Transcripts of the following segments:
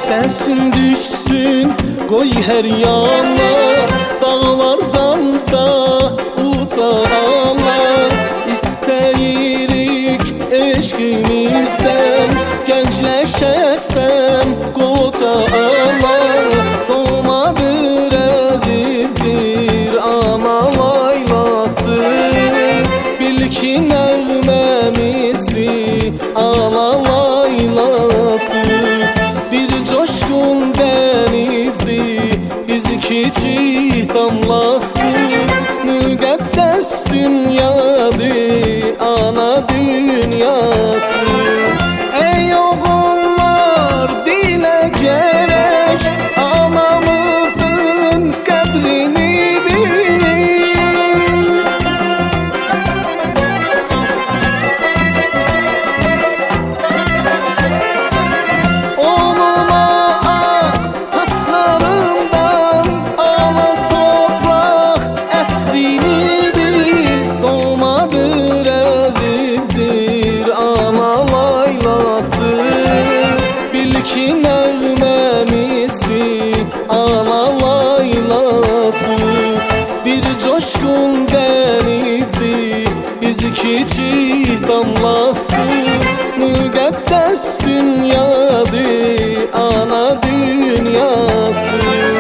Səsin düşsün qoy hər yana, dağlardan da ucalar. İstəyirik eşqimizdən gəncləşəsən qocalar. Doğmadır əzizdir ama laylası, bil ki nəğməmizdir ana laylası. Bir coşkun denizdir bizi kiçik damlası, müqəddəs dünyadır ana dünyası. Ey oğullar dilə gərək anamızın qədrini biz. Onun ağ saçlarından alan toprak ətrini biz. Doğmadır əzizdir ama laylası, bil ki nəğməmizdir ana laylası. Bir coşkun denizdir bizi kiçik damlası, müqəddəs dünyadır ana dünyası.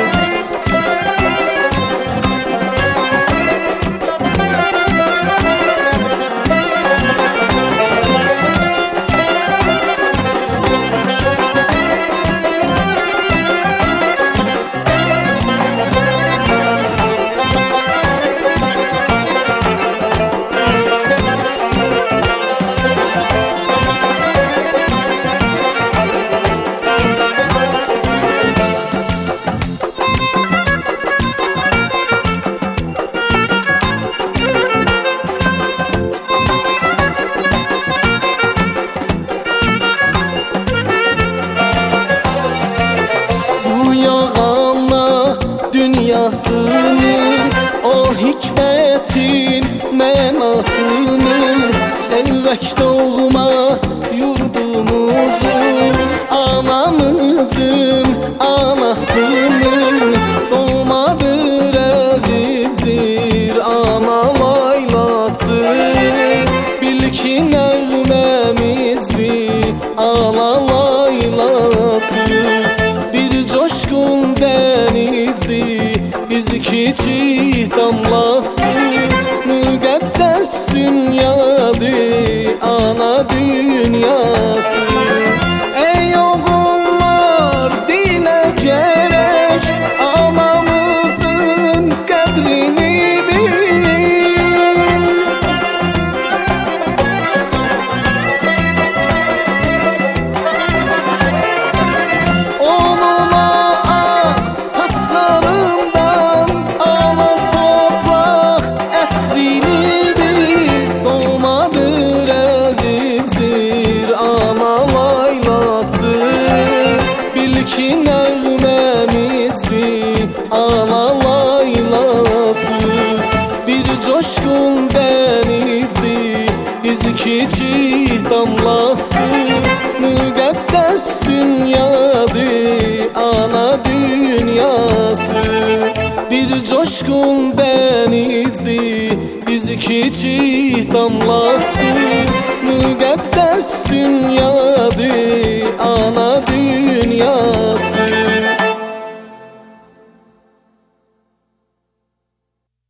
Dünyasını, o hikmətin mənasını, sevək doğma yurdumuzu, anamızın anasını. Doğmadır əzizdir ama laylası, bil ki nəğməmizdir ana laylası. Bir coşkun denizdir bizi kiçik damlası, müqəddəs dünyadır ana dünyası. Ey oğullar dilə gərək anamızın qədrini biz. Onun ağ saçlarından alan toprak ətrini biz. Doğmadır əzizdir ama laylası, bil ki nəğməmizdir ana laylası. Bir coşkun denizdir bizi kiçik damlası, müqəddəs dünyadır ana dünyası. Bir coşkun denizdir bizi kiçik damlası, müqəddəs dünyadır ana dünyası.